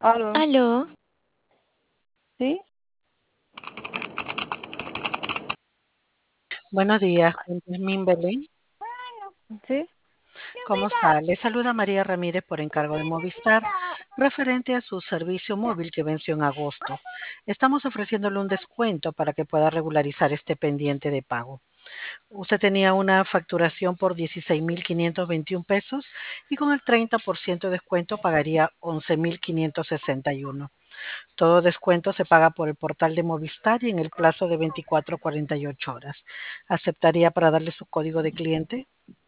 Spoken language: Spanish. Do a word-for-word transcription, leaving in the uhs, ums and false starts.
Aló, Aló, ¿sí? buenos días, con Yasmín Belén. ¿Sí? ¿Cómo está? Le saluda María Ramírez por encargo de Movistar, referente a su servicio móvil que venció en agosto. Estamos ofreciéndole un descuento para que pueda regularizar este pendiente de pago. Usted tenía una facturación por dieciséis mil quinientos veintiún pesos y con el treinta por ciento de descuento pagaría once mil quinientos sesenta y uno. Todo descuento se paga por el portal de Movistar y en el plazo de veinticuatro a cuarenta y ocho horas. ¿Aceptaría para darle su código de cliente?